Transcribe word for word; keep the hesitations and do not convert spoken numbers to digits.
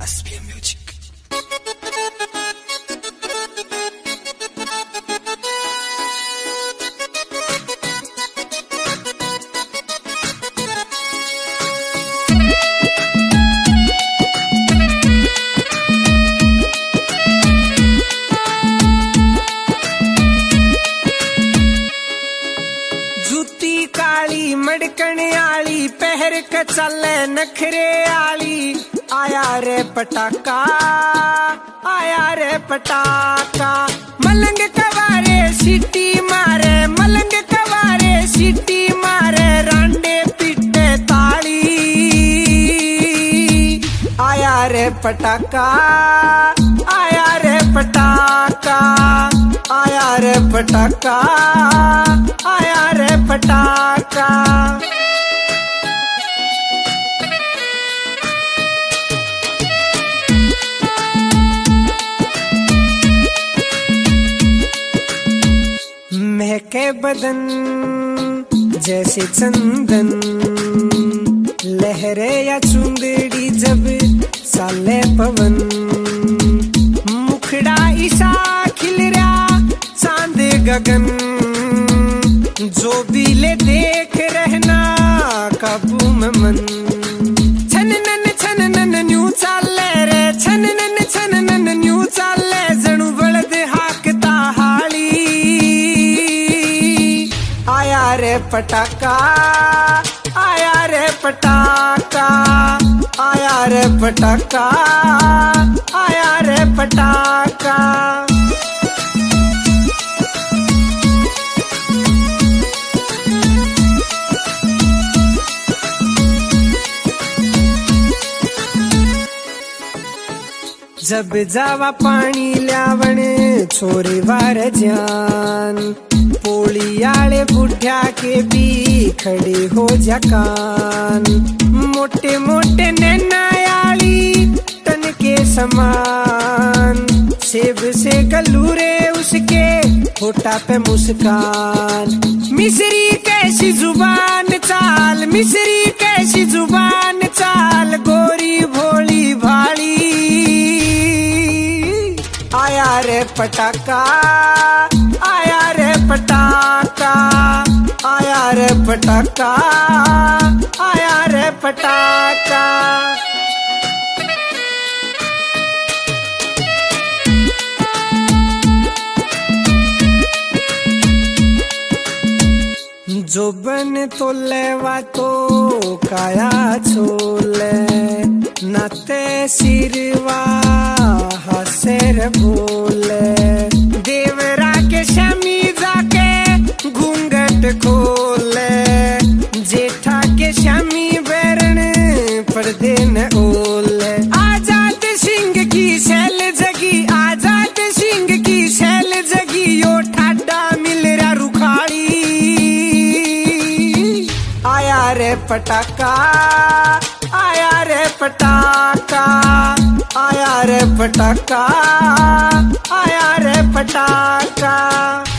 S B M Music. जूती काली मड़कन आली पहर के चले नखरे आली आया रे पटाका आया रे पटाका मलंग कवारे सीटी मारे मलंग कवारे सीटी मारे रांडे पीटे ताली आया रे पटाका आया रे पटाका आया रे पटाका आया रे पटाका। महके बदन जैसे चंदन लहरे या चुंदड़ी जब साले पवन मुखड़ा ईसा खिल रहा चांद गगन जो भी ले देख रहना काबू में मन छननन छननन न्यू चाले रे छननन छननन न्यू चाले जणु बलद हाकता हाली आया रे पटाका आया रे पटाका आया रे पटाका आया रे पटाका। जब जावा पानी ल्यावण छोरे वार जान पोली आले बुढ़िया के भी खड़े हो जकान मोटे मोटे नैनायाली तन के समान सेब से गलूरे उसके होठा पे मुस्कान मिस्री कैसी जुबान चाल मिस्री कैसी जुबान चाल गोरी भोली भाली आया रे पटाका आया रे पटाका आया रे पटाका आया रे पटाका। जो बन तो लेवा तो काया छोले नाते सिरवा हसेर बोले देवरा के शमी जाके घूंघट खोले जेठा के शमी बैरण पर्दे न ओले आजाद सिंह की शैल जगी आजाद सिंह की शैल जगी यो ठाडा मिल रहा रुखाड़ी आया रे पटाका आया रे पटाका आया रे पटाका आया रे पटाका।